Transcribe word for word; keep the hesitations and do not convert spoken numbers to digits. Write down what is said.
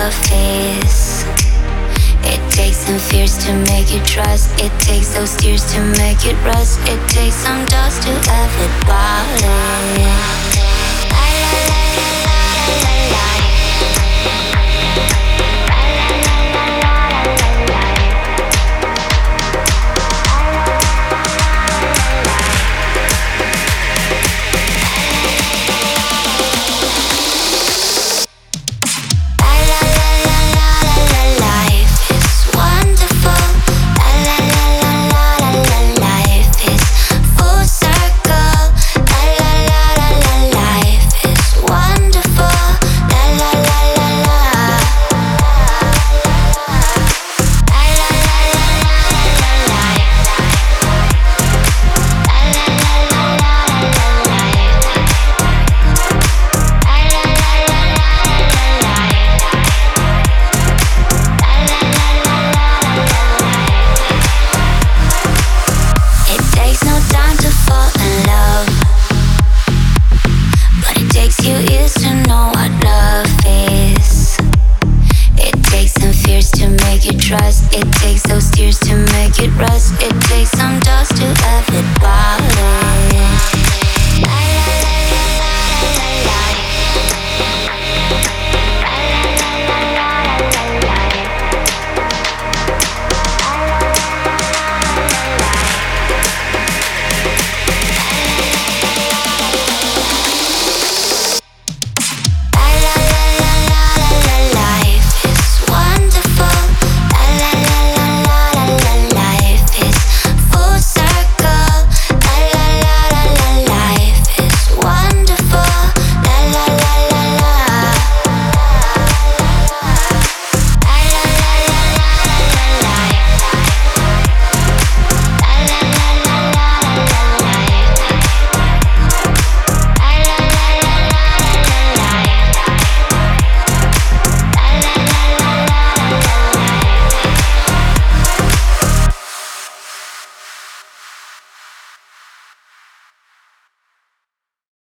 love is. It takes some fears to make you trust. It takes those tears to make it rust. It takes some dust to everybody. La la la la la la la. Trust it.